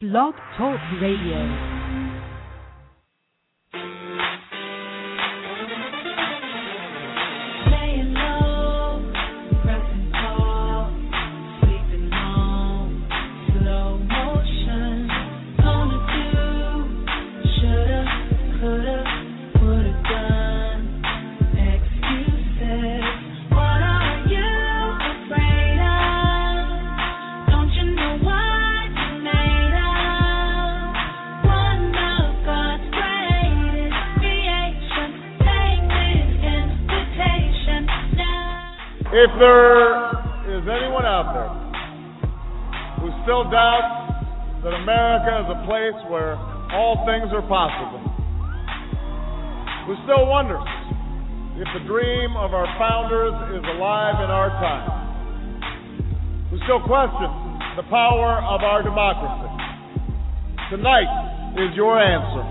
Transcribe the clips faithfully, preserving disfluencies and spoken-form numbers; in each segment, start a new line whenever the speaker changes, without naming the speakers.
Blog Talk Radio.
If there is anyone out there who still doubts that America is a place where all things are possible, who still wonders if the dream of our founders is alive in our time, who still questions the power of our democracy, tonight is your answer.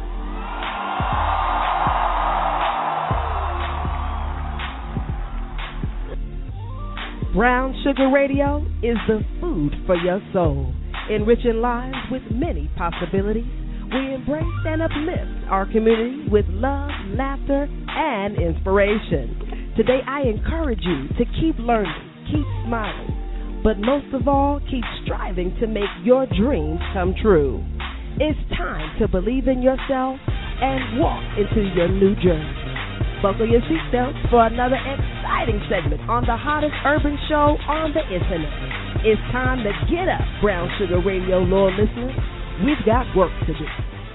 Brown Sugar Radio is the food for your soul, enriching lives with many possibilities. We embrace and uplift our community with love, laughter, and inspiration. Today, I encourage you to keep learning, keep smiling, but most of all, keep striving to make your dreams come true. It's time to believe in yourself and walk into your new journey. Buckle your seatbelts for another exciting segment on the hottest urban show on the internet. It's time to get up, Brown Sugar Radio loyal listeners. We've got work to do.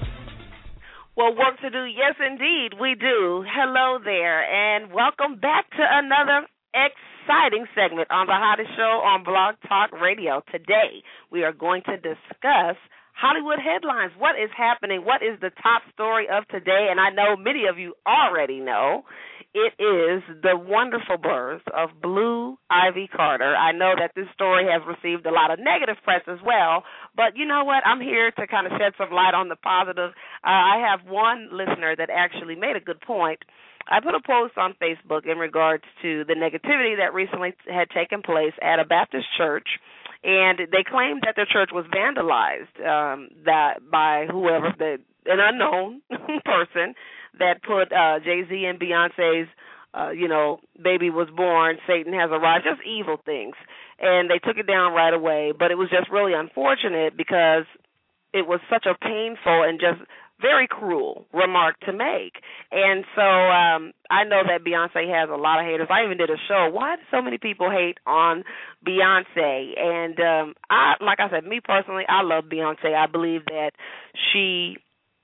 Well, work to do, yes, indeed, we do. Hello there, and welcome back to another exciting segment on the hottest show on Blog Talk Radio. Today, we are going to discuss Hollywood headlines. What is happening? What is the top story of today? And I know many of you already know it is the wonderful birth of Blue Ivy Carter. I know that this story has received a lot of negative press as well, but you know what? I'm here to kind of shed some light on the positive. Uh, I have one listener that actually made a good point. I put a post on Facebook in regards to the negativity that recently had taken place at a Baptist church, and they claimed that their church was vandalized um, that by whoever, the, an unknown person that put uh, Jay-Z and Beyonce's, uh, you know, baby was born, Satan has arrived, just evil things. And they took it down right away, but it was just really unfortunate because it was such a painful and just very cruel remark to make. And so um, I know that Beyonce has a lot of haters. I even did a show, why do so many people hate on Beyonce? And um, I, like I said, me personally, I love Beyonce. I believe that she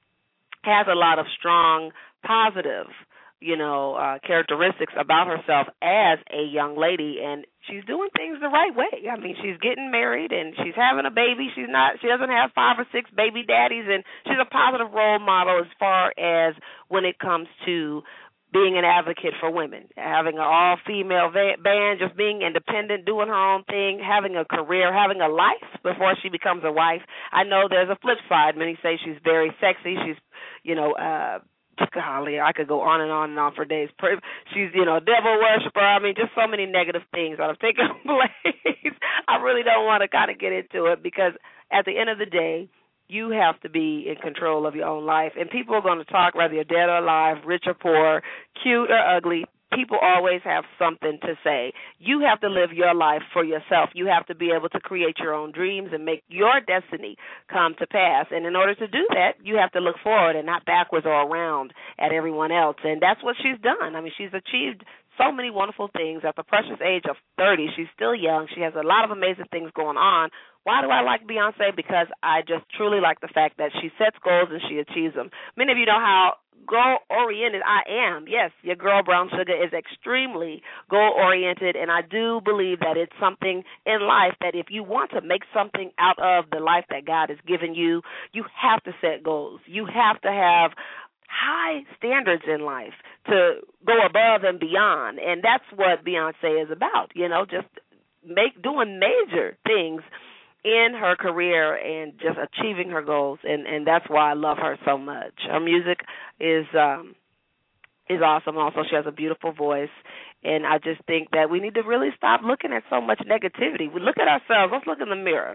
has a lot of strong, positive, you know, uh, characteristics about herself as a young lady, and she's doing things the right way. I mean, she's getting married and she's having a baby. She's not. She doesn't have five or six baby daddies, and she's a positive role model as far as when it comes to being an advocate for women, having an all-female va- band, just being independent, doing her own thing, having a career, having a life before she becomes a wife. I know there's a flip side. Many say she's very sexy. She's, you know, uh, golly, I could go on and on and on for days. She's, you know, a devil worshiper. I mean, just so many negative things that have taken place. I really don't want to kind of get into it because at the end of the day, you have to be in control of your own life. And people are going to talk whether you're dead or alive, rich or poor, cute or ugly. People always have something to say. You have to live your life for yourself. You have to be able to create your own dreams and make your destiny come to pass. And in order to do that, you have to look forward and not backwards or around at everyone else. And that's what she's done. I mean, she's achieved so many wonderful things at the precious age of thirty. She's still young. She has a lot of amazing things going on. Why do I like Beyonce? Because I just truly like the fact that she sets goals and she achieves them. Many of you know how goal-oriented I am. Yes, your girl Brown Sugar is extremely goal-oriented, and I do believe that it's something in life that if you want to make something out of the life that God has given you, you have to set goals. You have to have high standards in life to go above and beyond, and that's what Beyonce is about, you know, just make doing major things in her career and just achieving her goals, and, and that's why I love her so much. Her music is um, is awesome. Also, she has a beautiful voice, and I just think that we need to really stop looking at so much negativity. We look at ourselves. Let's look in the mirror.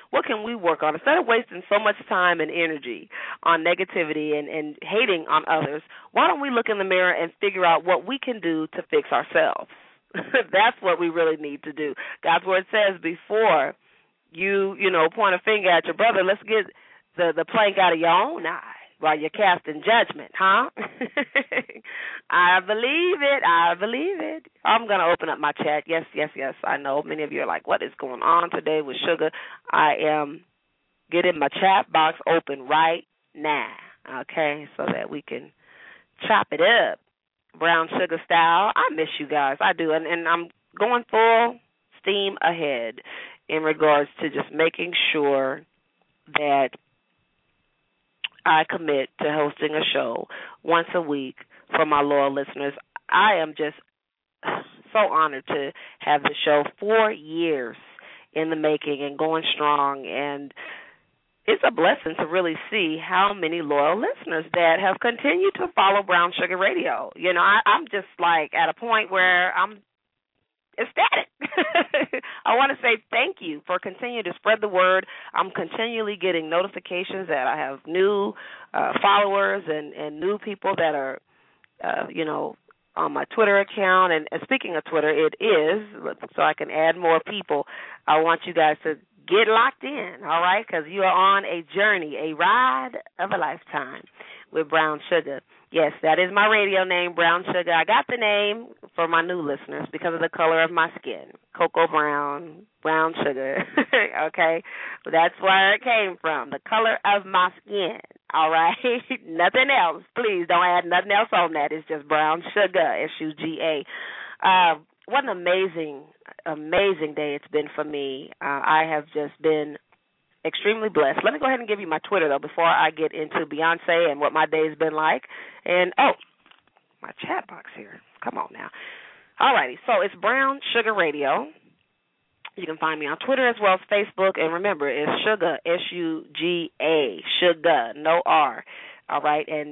what can we work on? Instead of wasting so much time and energy on negativity and, and hating on others, why don't we look in the mirror and figure out what we can do to fix ourselves? That's what we really need to do. God's word says before you, you know, point a finger at your brother, let's get the, the plank out of your own eye while you're casting judgment, huh? I believe it. I believe it. I'm going to open up my chat. Yes, yes, yes. I know many of you are like, what is going on today with Sugar? I am getting my chat box open right now, okay, so that we can chop it up, Brown Sugar style. I miss you guys. I do, and, and I'm going full steam ahead in regards to just making sure that I commit to hosting a show once a week for my loyal listeners. I am just so honored to have the show four years in the making and going strong, and it's a blessing to really see how many loyal listeners that have continued to follow Brown Sugar Radio. You know, I, I'm just like at a point where I'm ecstatic. I want to say thank you for continuing to spread the word. I'm continually getting notifications that I have new uh, followers and, and new people that are, uh, you know, on my Twitter account. And, and speaking of Twitter, it is, so I can add more people. I want you guys to get locked in, all right, because you are on a journey, a ride of a lifetime with Brown Sugar. Yes, that is my radio name, Brown Sugar. I got the name for my new listeners because of the color of my skin, Cocoa Brown, Brown Sugar, okay? But that's where it came from, the color of my skin, all right? Nothing else. Please don't add nothing else on that. It's just Brown Sugar, S U G A. Uh, what an amazing, amazing day it's been for me. Uh, I have just been extremely blessed. Let me go ahead and give you my Twitter, though, before I get into Beyonce and what my day's been like. And, oh, my chat box here. Come on now. All righty. So it's Brown Sugar Radio. You can find me on Twitter as well as Facebook. And remember, it's Sugar, S U G A, Sugar, no R. All right. And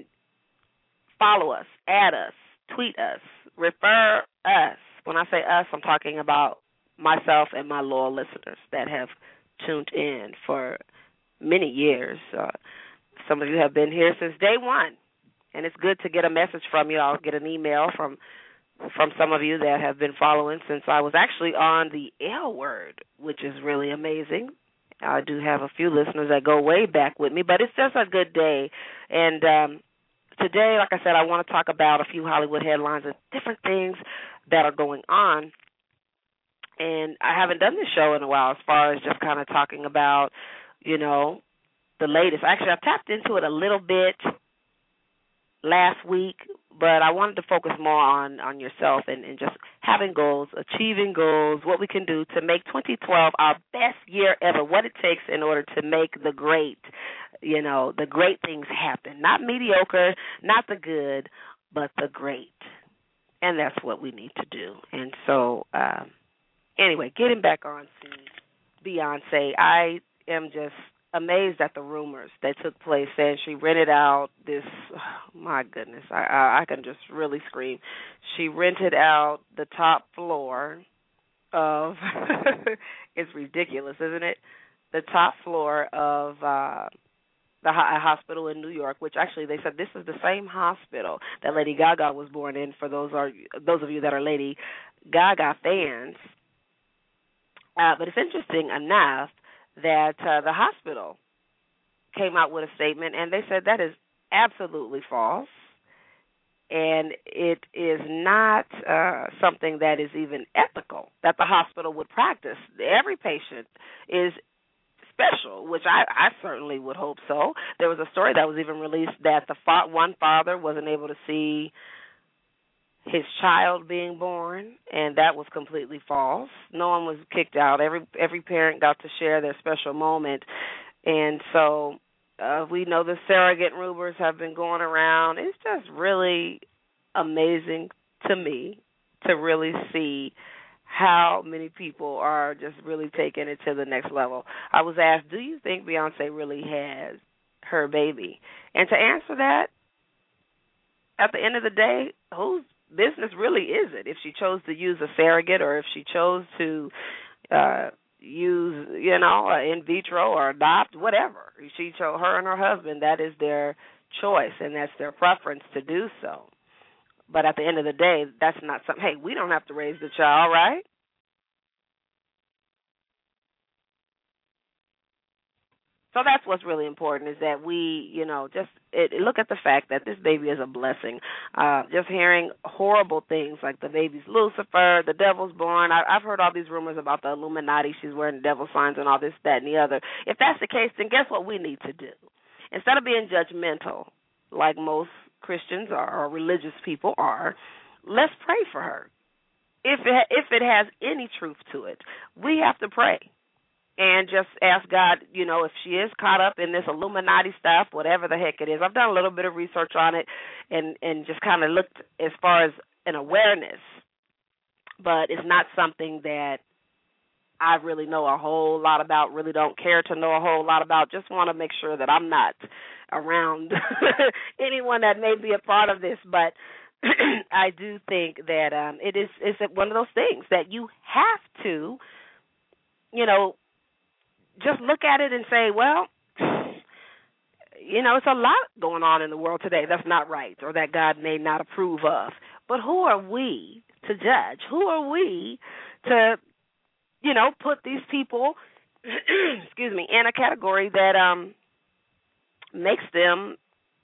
follow us, add us, tweet us, refer us. When I say us, I'm talking about myself and my loyal listeners that have tuned in for many years. Uh, some of you have been here since day one, and it's good to get a message from you. I'll get an email from from some of you that have been following since I was actually on the L Word, which is really amazing. I do have a few listeners that go way back with me, but it's just a good day. And um, today, like I said, I want to talk about a few Hollywood headlines and different things that are going on. And I haven't done this show in a while as far as just kind of talking about, you know, the latest. Actually, I've tapped into it a little bit last week, but I wanted to focus more on, on yourself and, and just having goals, achieving goals, what we can do to make twenty twelve our best year ever, what it takes in order to make the great, you know, the great things happen. Not mediocre, not the good, but the great. And that's what we need to do. And so, um, Anyway, getting back on to Beyonce, I am just amazed at the rumors that took place saying she rented out this, oh my goodness, I, I, I can just really scream. She rented out the top floor of, it's ridiculous, isn't it? The top floor of uh, the ho- hospital in New York, which actually they said this is the same hospital that Lady Gaga was born in, for those are those of you that are Lady Gaga fans. Uh, but it's interesting enough that uh, the hospital came out with a statement, and they said that is absolutely false, and it is not uh, something that is even ethical that the hospital would practice. Every patient is special, which I, I certainly would hope so. There was a story that was even released that the fa- one father wasn't able to see his child being born, and that was completely false. No one was kicked out. Every every parent got to share their special moment. And so uh, we know the surrogate rumors have been going around. It's just really amazing to me to really see how many people are just really taking it to the next level. I was asked, do you think Beyonce really has her baby? And to answer that, at the end of the day, who's business really is it? If she chose to use a surrogate or if she chose to uh, use, you know, in vitro or adopt, whatever. She chose her and her husband. That is their choice, and that's their preference to do so. But at the end of the day, that's not something, hey, we don't have to raise the child, right? So that's what's really important, is that we, you know, just it, look at the fact that this baby is a blessing. Uh, just hearing horrible things like the baby's Lucifer, the devil's born. I, I've heard all these rumors about the Illuminati. She's wearing devil signs and all this, that, and the other. If that's the case, then guess what we need to do? Instead of being judgmental, like most Christians are, or religious people are, let's pray for her. If it, if it has any truth to it, we have to pray. And just ask God, you know, if she is caught up in this Illuminati stuff, whatever the heck it is. I've done a little bit of research on it and, and just kind of looked as far as an awareness. But it's not something that I really know a whole lot about, really don't care to know a whole lot about. Just want to make sure that I'm not around anyone that may be a part of this. But I do think that um, it is it's one of those things that you have to, you know, just look at it and say, well, you know, it's a lot going on in the world today that's not right or that God may not approve of. But who are we to judge? Who are we to, you know, put these people, excuse me, in a category that um makes them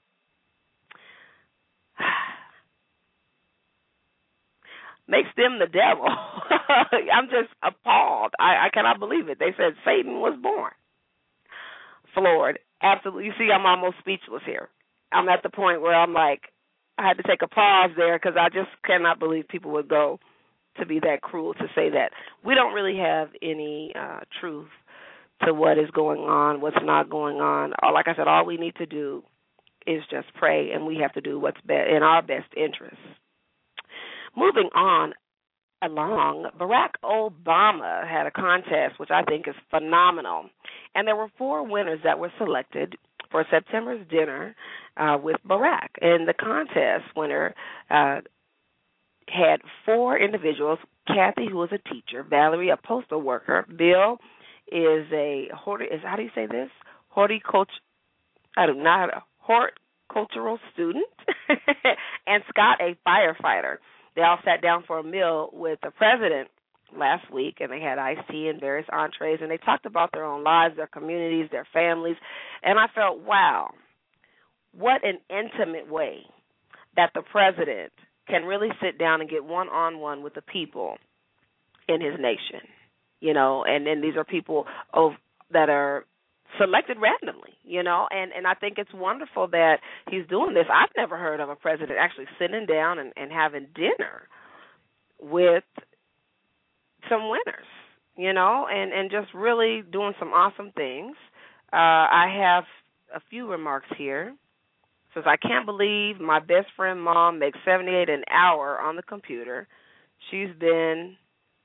makes them the devil. I'm just appalled. I, I cannot believe it. They said Satan was born. Floored. Absolutely. You see, I'm almost speechless here. I'm at the point where I'm like, I had to take a pause there because I just cannot believe people would go to be that cruel to say that. We don't really have any uh, truth to what is going on, what's not going on. Like I said, all we need to do is just pray, and we have to do what's be- in our best interest. Moving on along, Barack Obama had a contest, which I think is phenomenal. And there were four winners that were selected for September's dinner uh, with Barack. And the contest winner uh, had four individuals: Kathy, who was a teacher; Valerie, a postal worker; Bill is a, is how do you say this? Horticulture, I don't know, a horticultural student, and Scott, a firefighter. They all sat down for a meal with the president last week, and they had iced tea and various entrees, and they talked about their own lives, their communities, their families. And I felt, wow, what an intimate way that the president can really sit down and get one-on-one with the people in his nation, you know, and then these are people of, that are selected randomly, you know, and, and I think it's wonderful that he's doing this. I've never heard of a president actually sitting down and, and having dinner with some winners, you know, and, and just really doing some awesome things. Uh, I have a few remarks here. It says, I can't believe my best friend mom makes seventy-eight dollars an hour on the computer. She's been,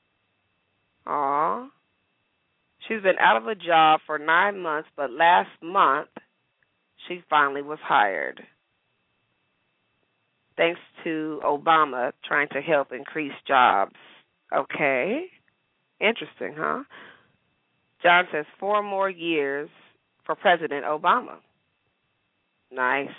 aw, She's been out of a job for nine months, but last month she finally was hired. Thanks to Obama trying to help increase jobs. Okay. Interesting, huh? John says four more years for President Obama. Nice.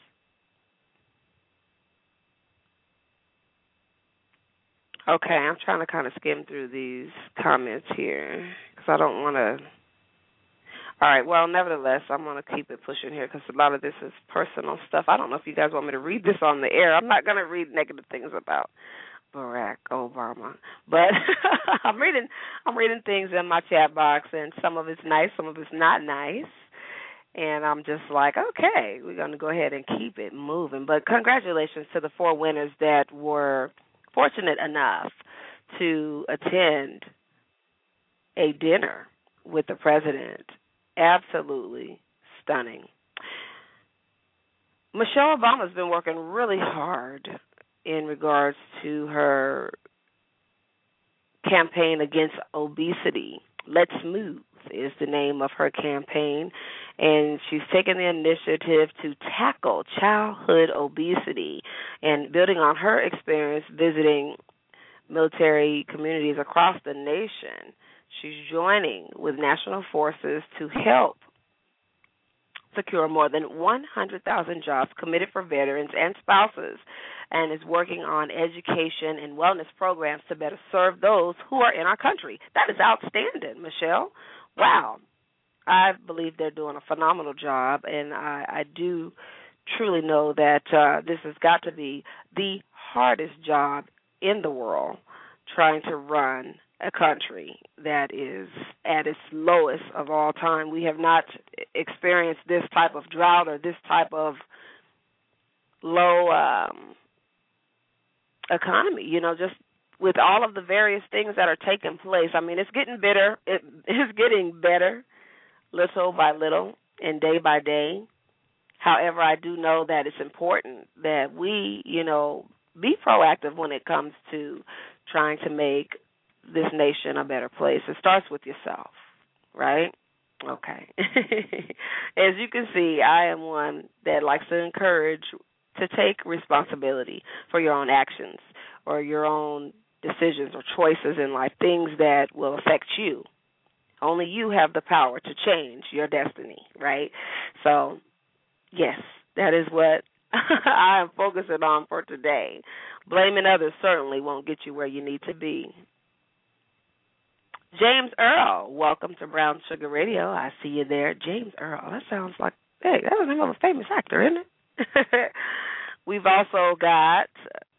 Okay, I'm trying to kind of skim through these comments here because I don't want to. All right, well, nevertheless, I'm going to keep it pushing here because a lot of this is personal stuff. I don't know if you guys want me to read this on the air. I'm not going to read negative things about Barack Obama, but I'm reading I'm reading things in my chat box, and some of it's nice, some of it's not nice. And I'm just like, okay, we're going to go ahead and keep it moving. But congratulations to the four winners that were fortunate enough to attend a dinner with the president. Absolutely stunning. Michelle Obama's been working really hard in regards to her campaign against obesity. Let's Move is the name of her campaign, and she's taken the initiative to tackle childhood obesity and building on her experience visiting military communities across the nation. She's joining with national forces to help secure more than one hundred thousand jobs committed for veterans and spouses, and is working on education and wellness programs to better serve those who are in our country. That is outstanding, Michelle. Wow. I believe they're doing a phenomenal job, and I, I do truly know that uh, this has got to be the hardest job in the world, trying to run a country that is at its lowest of all time. We have not experienced this type of drought or this type of low um, economy, you know, just with all of the various things that are taking place. I mean, it's getting better. It is getting better little by little and day by day. However, I do know that it's important that we, you know, be proactive when it comes to trying to make this nation a better place. It starts with yourself, right? Okay. As you can see, I am one that likes to encourage to take responsibility for your own actions or your own decisions or choices in life, things that will affect you. Only you have the power to change your destiny, right? So, yes, that is what I am focusing on for today. Blaming others certainly won't get you where you need to be. James Earl, welcome to Brown Sugar Radio. I see you there. James Earl, that sounds like, hey, that's the name of a famous actor, isn't it? We've also got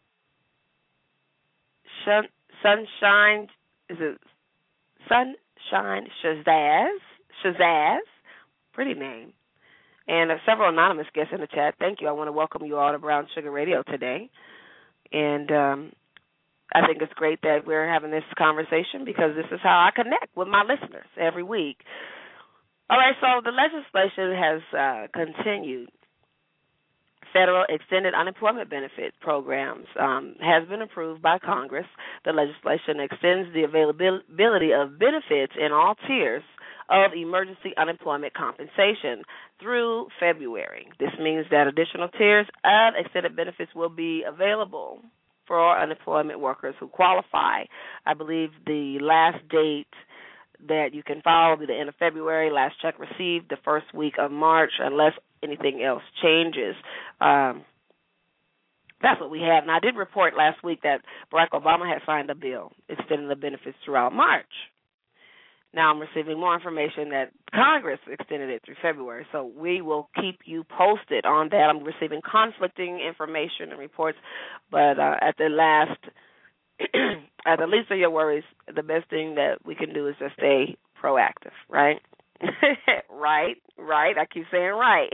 Shun- Sunshine, is it Sunshine Shazaz? Shazaz, pretty name. And uh, several anonymous guests in the chat. Thank you. I want to welcome you all to Brown Sugar Radio today. And um, I think it's great that we're having this conversation because this is how I connect with my listeners every week. All right, so the legislation has uh, continued. Federal extended unemployment benefit programs um, has been approved by Congress. The legislation extends the availability of benefits in all tiers of emergency unemployment compensation through February. This means that additional tiers of extended benefits will be available for unemployment workers who qualify. I believe the last date that you can file will be the end of February. Last check received the first week of March, unless anything else changes. Um, that's what we have. And I did report last week that Barack Obama had signed a bill extending the benefits throughout March. Now I'm receiving more information that Congress extended it through February, so we will keep you posted on that. I'm receiving conflicting information and reports, but uh, at the last, at the least of your worries, the best thing that we can do is just stay proactive, right? right, right. I keep saying right.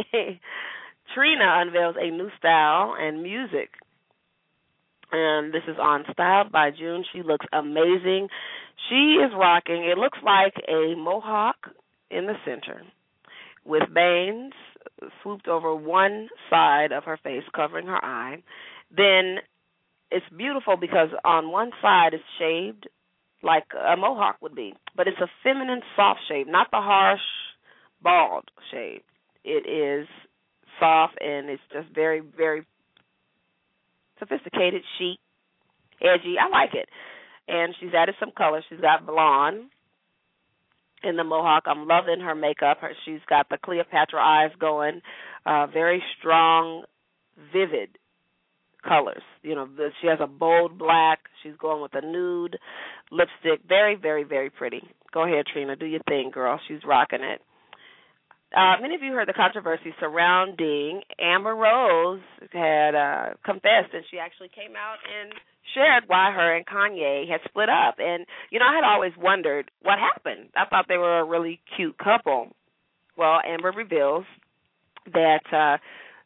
Trina unveils a new style and music. And this is on Styled by June. She looks amazing. She is rocking, it looks like a mohawk in the center with bangs swooped over one side of her face, covering her eye. Then it's beautiful because on one side it's shaved like a mohawk would be, but it's a feminine soft shave, not the harsh, bald shave. It is soft, and it's just very, very sophisticated, chic, edgy. I like it. And she's added some color. She's got blonde in the mohawk. I'm loving her makeup. Her, she's got the Cleopatra eyes going, uh, very strong, vivid colors. You know, the, she has a bold black. She's going with a nude lipstick. Very, very, very pretty. Go ahead, Trina. Do your thing, girl. She's rocking it. Uh, many of you heard the controversy surrounding Amber Rose had uh, confessed, and she actually came out and shared why her and Kanye had split up. And, you know, I had always wondered what happened. I thought they were a really cute couple. Well, Amber reveals that uh,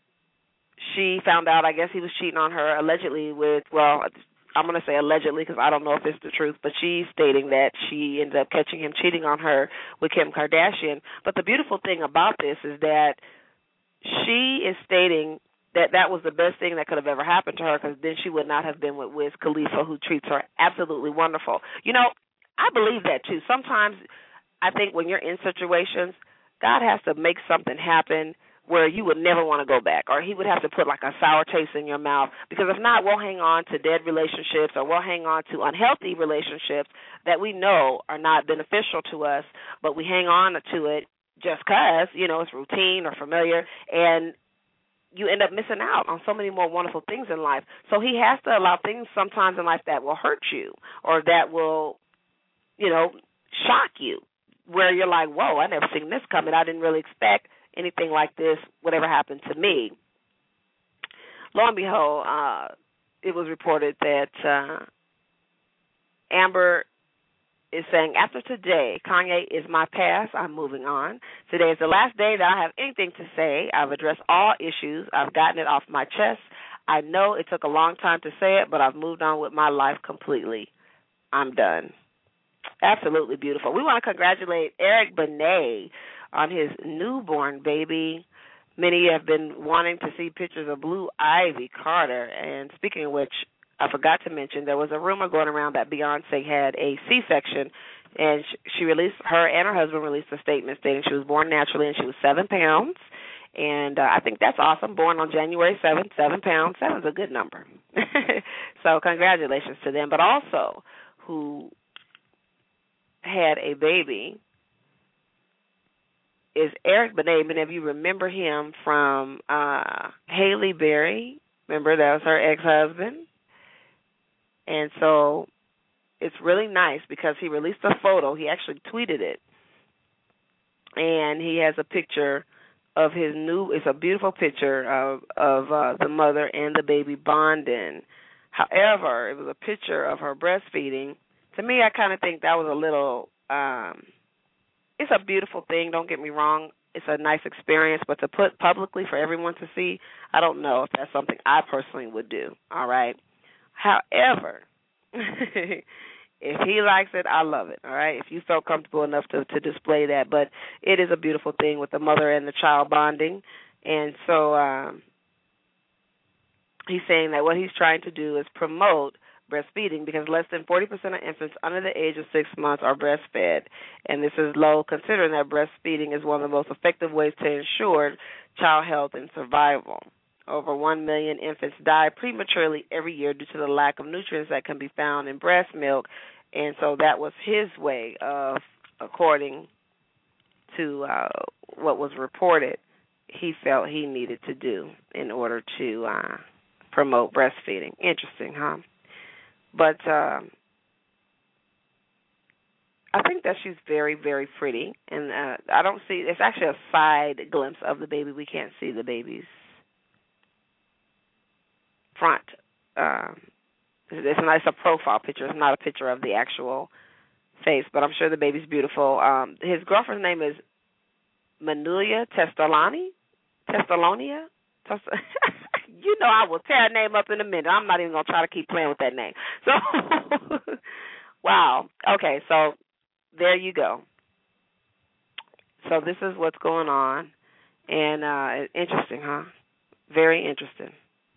she found out, I guess he was cheating on her allegedly with, well, I'm going to say allegedly because I don't know if it's the truth, but she's stating that she ended up catching him cheating on her with Kim Kardashian. But the beautiful thing about this is that she is stating that that was the best thing that could have ever happened to her, because then she would not have been with Wiz Khalifa, who treats her absolutely wonderful. You know, I believe that too. Sometimes I think when you're in situations, God has to make something happen where you would never want to go back, or he would have to put like a sour taste in your mouth, because if not, we'll hang on to dead relationships, or we'll hang on to unhealthy relationships that we know are not beneficial to us, but we hang on to it just because, you know, it's routine or familiar, and you end up missing out on so many more wonderful things in life. So he has to allow things sometimes in life that will hurt you, or that will, you know, shock you, where you're like, whoa, I never seen this coming. I didn't really expect anything like this would ever happen to me. Lo and behold, uh, it was reported that uh, Amber is saying, after today, Kanye is my past. I'm moving on. Today is the last day that I have anything to say. I've addressed all issues. I've gotten it off my chest. I know it took a long time to say it, but I've moved on with my life completely. I'm done. Absolutely beautiful. We want to congratulate Eric Benet on his newborn baby. Many have been wanting to see pictures of Blue Ivy Carter. And speaking of which, I forgot to mention, there was a rumor going around that Beyonce had a C-section, and she released, her and her husband released a statement stating she was born naturally and she was seven pounds. And uh, I think that's awesome. Born on January seventh, seven pounds. Seven's a good number. So congratulations to them. But also, who had a baby is Eric Benet. Many of you remember him from uh, Halle Berry. Remember, that was her ex-husband. And so it's really nice because he released a photo. He actually tweeted it. And he has a picture of his new, it's a beautiful picture of, of uh, the mother and the baby bonding. However, it was a picture of her breastfeeding. To me, I kind of think that was a little, um, it's a beautiful thing, don't get me wrong. It's a nice experience, but to put publicly for everyone to see, I don't know if that's something I personally would do, all right? However, if he likes it, I love it, all right? If you felt comfortable enough to, to display that. But it is a beautiful thing with the mother and the child bonding. And so um, he's saying that what he's trying to do is promote breastfeeding, because less than forty percent of infants under the age of six months are breastfed. And this is low, considering that breastfeeding is one of the most effective ways to ensure child health and survival. Over one million infants die prematurely every year due to the lack of nutrients that can be found in breast milk. And so that was his way of, according to uh, what was reported, he felt he needed to do in order to uh, promote breastfeeding. Interesting, huh? But um, I think that she's very, very pretty. And uh, I don't see, it's actually a side glimpse of the baby. We can't see the baby's front. Um, it's, not, it's a profile picture. It's not a picture of the actual face, but I'm sure the baby's beautiful. Um, his girlfriend's name is Manulia Testolani. Testolonia? Test- you know I will tear a name up in a minute. I'm not even going to try to keep playing with that name. So, wow. Okay, so there you go. So this is what's going on. And uh, interesting, huh? Very interesting.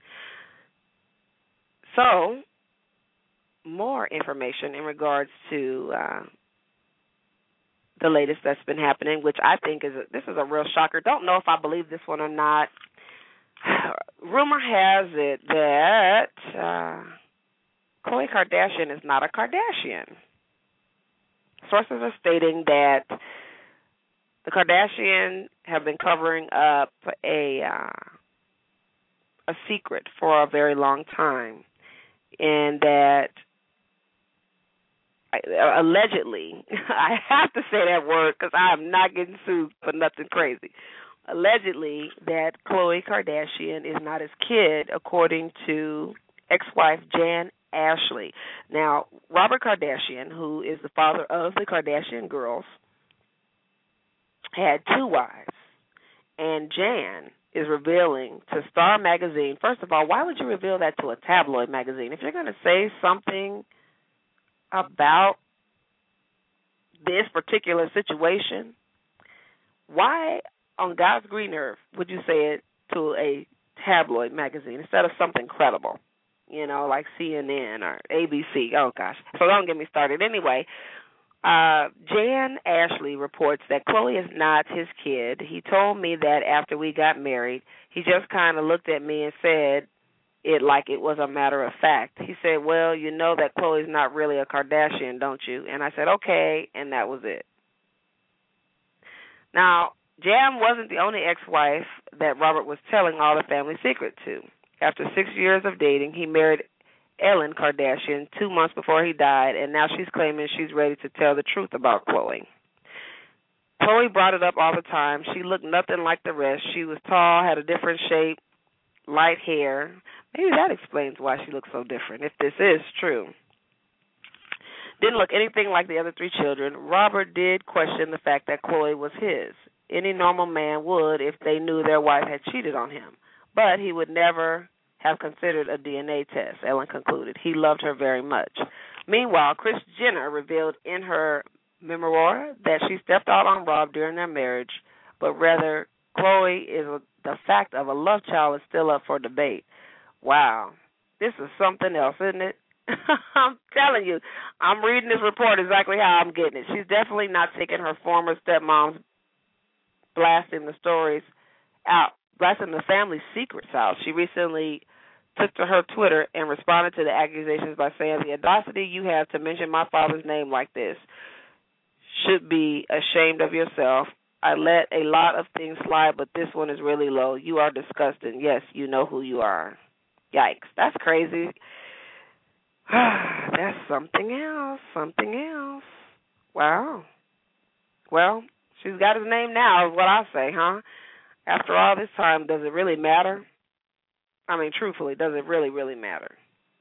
So, more information in regards to uh, the latest that's been happening, which I think is a, this is a real shocker. Don't know if I believe this one or not. Rumor has it that uh, Khloe Kardashian is not a Kardashian. Sources are stating that the Kardashians have been covering up a uh, a secret for a very long time. And that uh, allegedly, I have to say that word because I am not getting sued for nothing crazy. Allegedly, that Khloe Kardashian is not his kid, according to ex-wife Jan Ashley. Now, Robert Kardashian, who is the father of the Kardashian girls, had two wives, and Jan is revealing to Star Magazine. First of all, why would you reveal that to a tabloid magazine? If you're going to say something about this particular situation, why on God's green earth would you say it to a tabloid magazine instead of something credible, you know, like C N N or A B C? Oh, gosh. So don't get me started. Anyway, Uh, Jan Ashley reports that Chloe is not his kid. He told me that after we got married, he just kind of looked at me and said it like it was a matter of fact. He said, well, you know that Chloe's not really a Kardashian, don't you? And I said, okay, and that was it. Now, Jan wasn't the only ex-wife that Robert was telling all the family secret to. After six years of dating, he married Ellen Kardashian two months before he died, and now she's claiming she's ready to tell the truth about Chloe. Chloe brought it up all the time. She looked nothing like the rest. She was tall, had a different shape, light hair. Maybe that explains why she looks so different, if this is true. Didn't look anything like the other three children. Robert did question the fact that Chloe was his. Any normal man would if they knew their wife had cheated on him. But he would never have considered a D N A test, Ellen concluded. He loved her very much. Meanwhile, Kris Jenner revealed in her memoir that she stepped out on Rob during their marriage, but rather Chloe is a, the fact of a love child is still up for debate. Wow. This is something else, isn't it? I'm telling you, I'm reading this report exactly how I'm getting it. She's definitely not taking her former stepmom's blasting the stories out, blasting the family secrets out. She recently took to her Twitter and responded to the accusations by saying, the audacity you have to mention my father's name like this should be ashamed of yourself. I let a lot of things slide, but this one is really low. You are disgusting. Yes, you know who you are. Yikes. That's crazy. That's something else, something else. Wow. Well, she's got his name now is what I say, huh? After all this time, does it really matter? I mean, truthfully, does it really, really matter?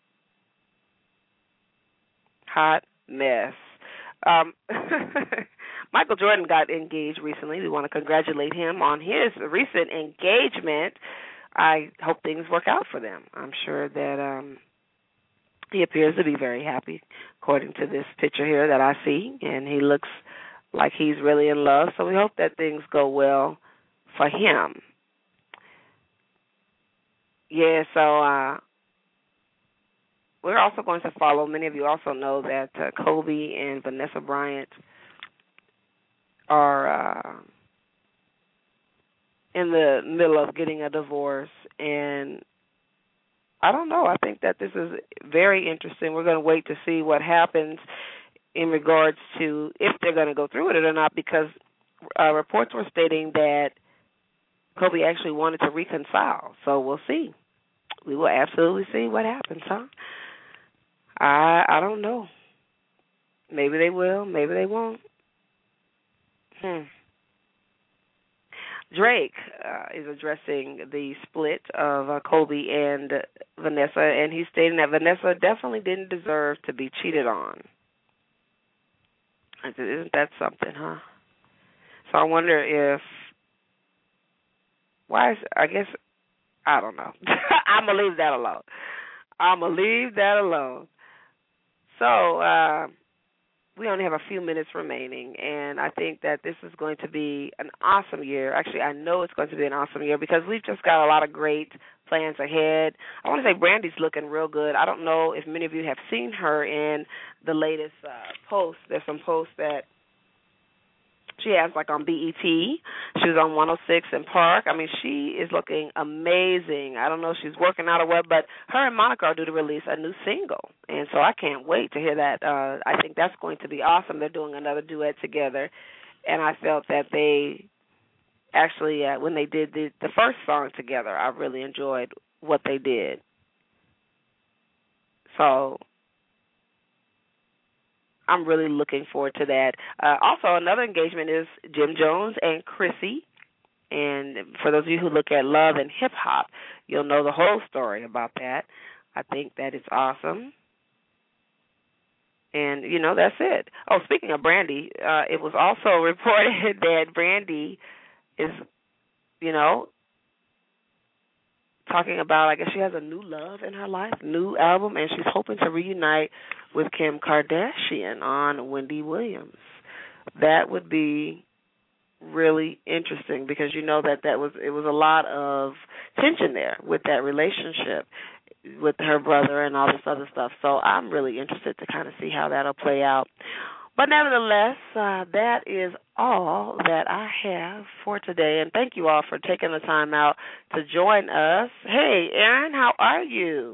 Hot mess. Um, Michael Jordan got engaged recently. We want to congratulate him on his recent engagement. I hope things work out for them. I'm sure that um, he appears to be very happy, according to this picture here that I see, and he looks like he's really in love. So we hope that things go well for him. Yeah, so uh, we're also going to follow. Many of you also know that uh, Kobe and Vanessa Bryant are uh, in the middle of getting a divorce, and I don't know. I think that this is very interesting. We're going to wait to see what happens in regards to if they're going to go through with it or not, because uh, reports were stating that Kobe actually wanted to reconcile. So we'll see. We will absolutely see what happens, huh? I I don't know. Maybe they will. Maybe they won't. Hmm. Drake uh, is addressing the split of uh, Kobe and Vanessa, and he's stating that Vanessa definitely didn't deserve to be cheated on. I said, isn't that something, huh? So I wonder if, why is, I guess, I don't know. I'm going to leave that alone. I'm going to leave that alone. So, uh, we only have a few minutes remaining, and I think that this is going to be an awesome year. Actually, I know it's going to be an awesome year because we've just got a lot of great plans ahead. I want to say Brandy's looking real good. I don't know if many of you have seen her in the latest uh, posts. There's some posts that she has, like, on B E T. She was on one oh six in Park. I mean, she is looking amazing. I don't know if she's working out or what, but her and Monica are due to release a new single, and so I can't wait to hear that. Uh, I think that's going to be awesome. They're doing another duet together, and I felt that they actually, uh, when they did the, the first song together, I really enjoyed what they did. So I'm really looking forward to that. Uh, also, another engagement is Jim Jones and Chrissy. And for those of you who look at Love and Hip Hop, you'll know the whole story about that. I think that it's awesome. And, you know, that's it. Oh, speaking of Brandy, uh, it was also reported that Brandy is, you know, talking about, I guess she has a new love in her life, new album, and she's hoping to reunite with Kim Kardashian on Wendy Williams. That would be really interesting because you know that that was it was a lot of tension there with that relationship with her brother and all this other stuff. So I'm really interested to kind of see how that'll play out. But nevertheless, uh, that is all that I have for today. And thank you all for taking the time out to join us. Hey, Aaron, how are you?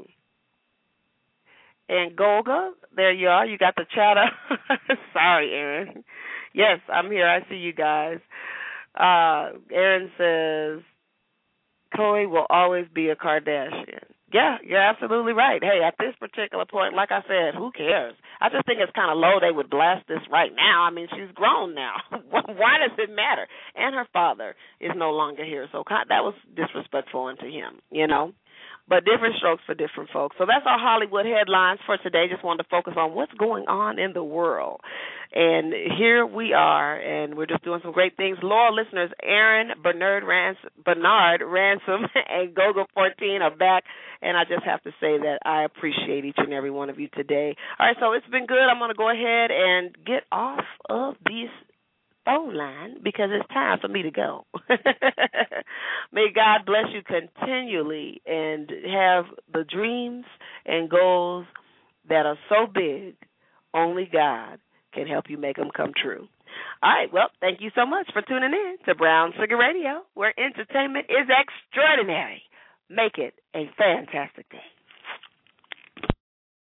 And Golga, there you are. You got the chat up. Sorry, Aaron. Yes, I'm here. I see you guys. Uh, Aaron says, Khloe will always be a Kardashian. Yeah, you're absolutely right. Hey, at this particular point, like I said, who cares? I just think it's kind of low they would blast this right now. I mean, she's grown now. Why does it matter? And her father is no longer here, so that was disrespectful to him, you know. But different strokes for different folks. So that's our Hollywood headlines for today. Just wanted to focus on what's going on in the world. And here we are, and we're just doing some great things. Loyal listeners, Aaron, Bernard, Rans- Bernard Ransom, and Gogo fourteen are back. And I just have to say that I appreciate each and every one of you today. All right, so it's been good. I'm going to go ahead and get off of these phone line because it's time for me to go. May God bless you continually and have the dreams and goals that are so big, only God can help you make them come true. All right, well, thank you so much for tuning in to Brown Sugar Radio, where entertainment is extraordinary. Make it a fantastic day.